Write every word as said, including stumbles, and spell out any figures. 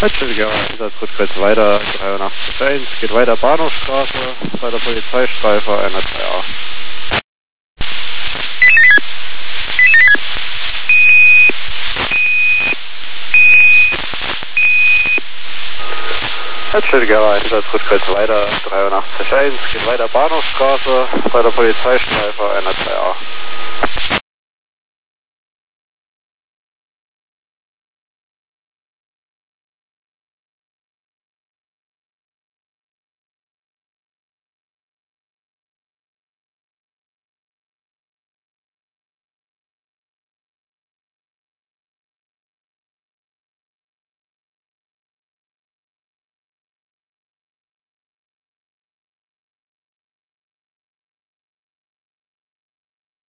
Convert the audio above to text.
Entschuldigung, Einsatzrückwärts weiter, dreiundachtzig eins, geht weiter Bahnhofstraße, bei der Polizeistreife, einer drei A. Entschuldigung, Einsatzrückwärts weiter, dreiundachtzig eins, geht weiter Bahnhofstraße, bei der Polizeistreife, einer drei A.